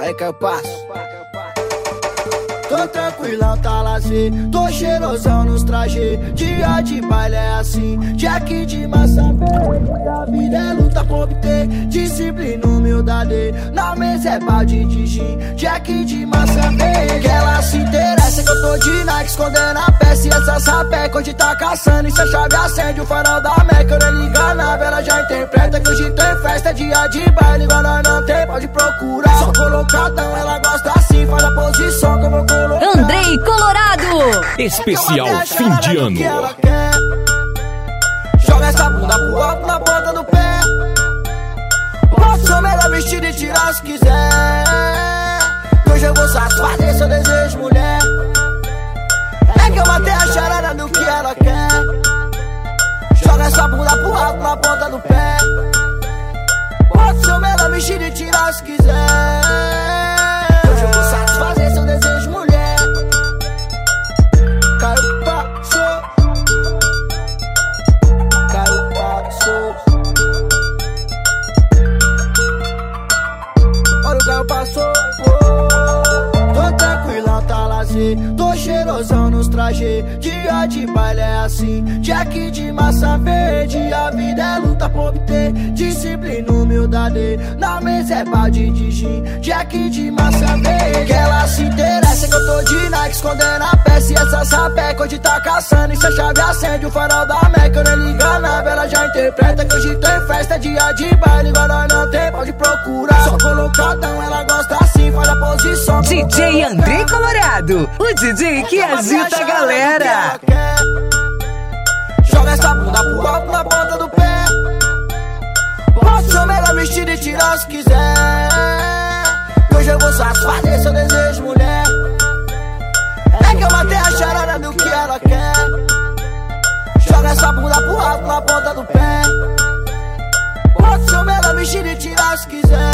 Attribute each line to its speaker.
Speaker 1: Aí que eu passo. Tô tranquilão, tá lazer. Tô cheirosão nos trajes. Dia de baile é assim. Jack de massa verde. A vida é luta pra obter disciplina, humildade. Na mesa é balde de gin. Jack de massa verde. Que ela se interessa que eu tô de Nike, escondendo a peça. E essa sapeca hoje tá caçando. E se a chave acende o farol da Meca, eu nem liga nada. Ela já interpreta que hoje tem festa. Dia de baile, igual nós não tem, pode procurar. Só colocadão, ela gosta assim. Faz a posição como eu coloco.
Speaker 2: Andrei Colorado.
Speaker 3: Especial fim de ano.
Speaker 1: Joga essa bunda pro alto na ponta do pé. Posso ser melhor vestido e tirar se quiser. Que hoje eu vou satisfazer seu desejo, mulher. É que eu matei a charada do que ela quer. Joga essa bunda pro alto na ponta do pé. Posso ser melhor vestido e tirar se quiser. Que hoje eu vou satisfazer seu desejo, mulher. Passou, tô tranquilão, tá lazer. Tô cheirosão nos trajes. Dia de baile é assim. Jack de massa verde. A vida é luta pra obter disciplina, humildade. Na mesa é balde de gin. Jack de massa verde. Que ela se interessa que eu tô de Nike, escondendo a peça. E essa sapeca hoje tá caçando. E se a chave acende o farol da Meca, eu nem liga nada. Ela já interpreta que hoje tem festa. Dia de baile, igual nós não tem, pode procurar. Só colocadão, ela gosta assim, faz a posição.
Speaker 2: DJ Andrei Colorado, o DJ que agita a galera.
Speaker 1: Joga essa bunda pro alto na ponta do pé. Posso ser melhor vestido e tirar se quiser. Que hoje eu vou satisfazer seu desejo, mulher. É que eu matei a charada do que ela quer. Joga essa bunda pro alto na ponta do pé. Posso ser melhor vestido e tirar se quiser.